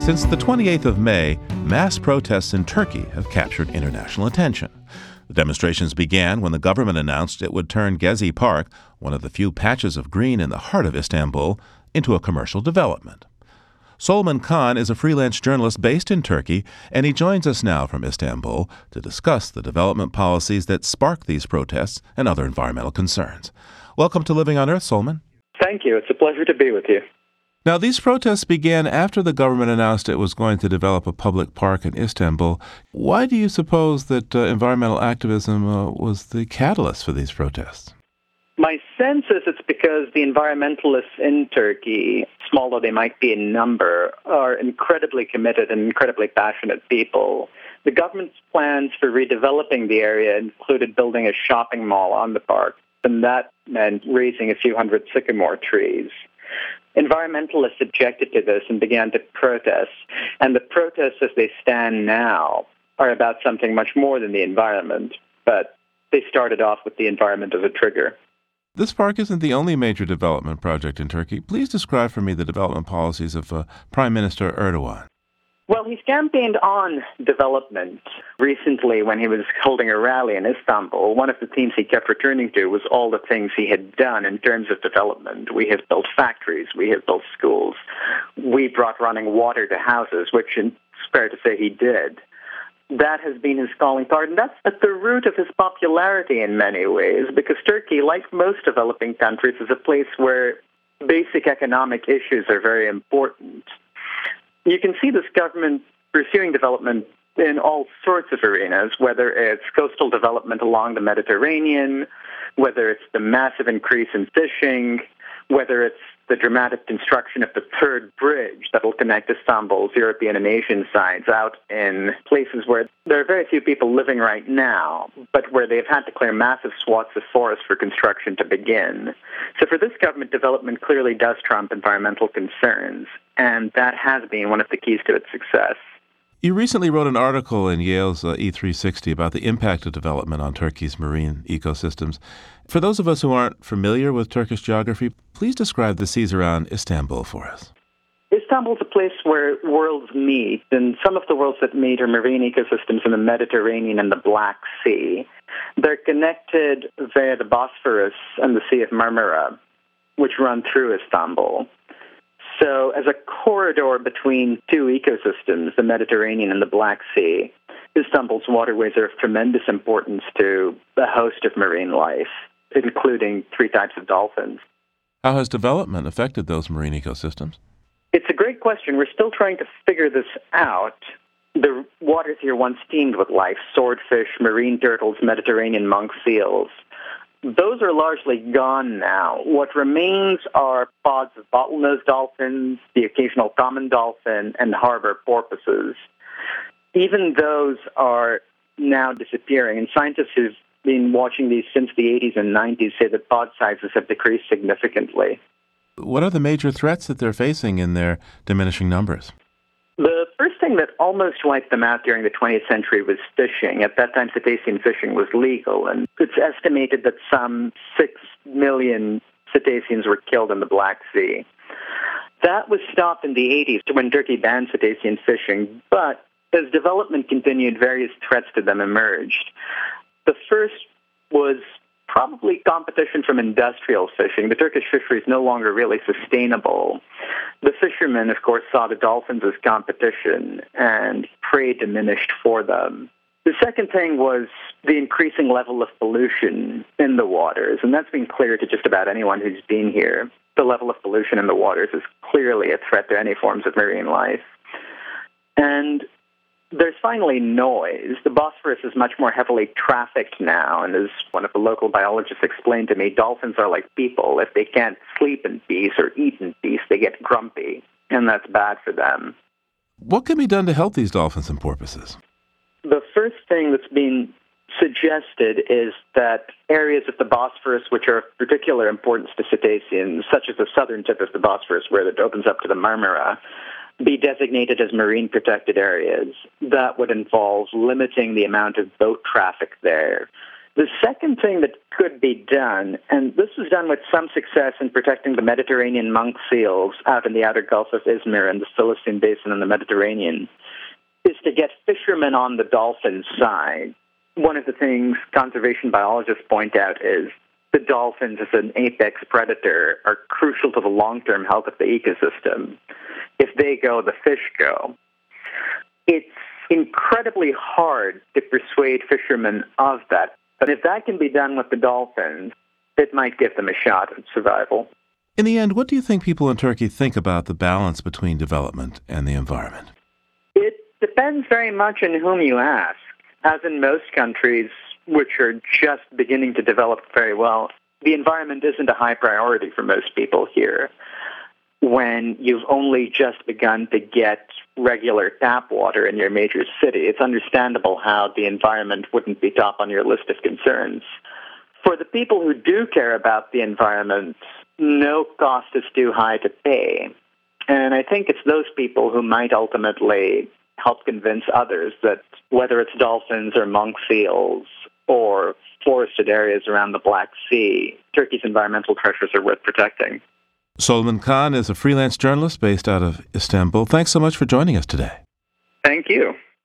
Since the 28th of May, mass protests in Turkey have captured international attention. The demonstrations began when the government announced it would turn Gezi Park, one of the few patches of green in the heart of Istanbul, into a commercial development. Solomon Khan is a freelance journalist based in Turkey, and he joins us now from Istanbul to discuss the development policies that spark these protests and other environmental concerns. Welcome to Living on Earth, Solomon. Thank you. It's a pleasure to be with you. Now, these protests began after the government announced it was going to develop a public park in Istanbul. Why do you suppose that environmental activism was the catalyst for these protests? My sense is it's because the environmentalists in Turkey, small though they might be in number, are incredibly committed and incredibly passionate people. The government's plans for redeveloping the area included building a shopping mall on the park, and that meant raising a few hundred sycamore trees. Environmentalists objected to this and began to protest, and the protests as they stand now are about something much more than the environment, but they started off with the environment as a trigger. This park isn't the only major development project in Turkey. Please describe for me the development policies of Prime Minister Erdogan. Well, he's campaigned on development recently when he was holding a rally in Istanbul. One of the themes he kept returning to was all the things he had done in terms of development. We have built factories, we have built schools, we brought running water to houses, which it's fair to say he did. That has been his calling card, and that's at the root of his popularity in many ways, because Turkey, like most developing countries, is a place where basic economic issues are very important. You can see this government pursuing development in all sorts of arenas, whether it's coastal development along the Mediterranean, whether it's the massive increase in fishing, whether it's the dramatic construction of the third bridge that will connect Istanbul's European and Asian sides out in places where there are very few people living right now, but where they've had to clear massive swaths of forest for construction to begin. So for this government, development clearly does trump environmental concerns, and that has been one of the keys to its success. You recently wrote an article in Yale's E360 about the impact of development on Turkey's marine ecosystems. For those of us who aren't familiar with Turkish geography, please describe the seas around Istanbul for us. Istanbul's a place where worlds meet, and some of the worlds that meet are marine ecosystems in the Mediterranean and the Black Sea. They're connected via the Bosphorus and the Sea of Marmara, which run through Istanbul. So as a corridor between two ecosystems, the Mediterranean and the Black Sea, Istanbul's waterways are of tremendous importance to a host of marine life, including 3 types of dolphins. How has development affected those marine ecosystems? It's a great question. We're still trying to figure this out. The waters here once teemed with life: swordfish, marine turtles, Mediterranean monk seals. Those are largely gone now. What remains are pods of bottlenose dolphins, the occasional common dolphin, and harbor porpoises. Even those are now disappearing, and scientists who've been watching these since the 80s and 90s say that pod sizes have decreased significantly. What are the major threats that they're facing in their diminishing numbers? The first thing that almost wiped them out during the 20th century was fishing. At that time, cetacean fishing was legal, and it's estimated that some 6 million cetaceans were killed in the Black Sea. That was stopped in the 80s when Turkey banned cetacean fishing, but as development continued, various threats to them emerged. The first was probably competition from industrial fishing. The Turkish fishery is no longer really sustainable. The fishermen, of course, saw the dolphins as competition, and prey diminished for them. The second thing was the increasing level of pollution in the waters, and that's been clear to just about anyone who's been here. The level of pollution in the waters is clearly a threat to any forms of marine life. And there's finally noise. The Bosphorus is much more heavily trafficked now, and as one of the local biologists explained to me, dolphins are like people. If they can't sleep in peace or eat in peace, they get grumpy, and that's bad for them. What can be done to help these dolphins and porpoises? The first thing that's been suggested is that areas of the Bosphorus which are of particular importance to cetaceans, such as the southern tip of the Bosphorus where it opens up to the Marmara, be designated as marine protected areas. That would involve limiting the amount of boat traffic there, The second thing that could be done, and this was done with some success in protecting the Mediterranean monk seals out in the outer Gulf of Izmir and the Philistine Basin in the Mediterranean, is to get fishermen on the dolphin side. One of the things conservation biologists point out is the dolphins as an apex predator are crucial to the long-term health of the ecosystem. If they go, the fish go. It's incredibly hard to persuade fishermen of that. But if that can be done with the dolphins, it might give them a shot at survival. In the end, what do you think people in Turkey think about the balance between development and the environment? It depends very much on whom you ask. As in most countries, which are just beginning to develop very well, the environment isn't a high priority for most people here. When you've only just begun to get regular tap water in your major city, it's understandable how the environment wouldn't be top on your list of concerns. For the people who do care about the environment, no cost is too high to pay. And I think it's those people who might ultimately help convince others that whether it's dolphins or monk seals or forested areas around the Black Sea, Turkey's environmental treasures are worth protecting. Solomon Khan is a freelance journalist based out of Istanbul. Thanks so much for joining us today. Thank you.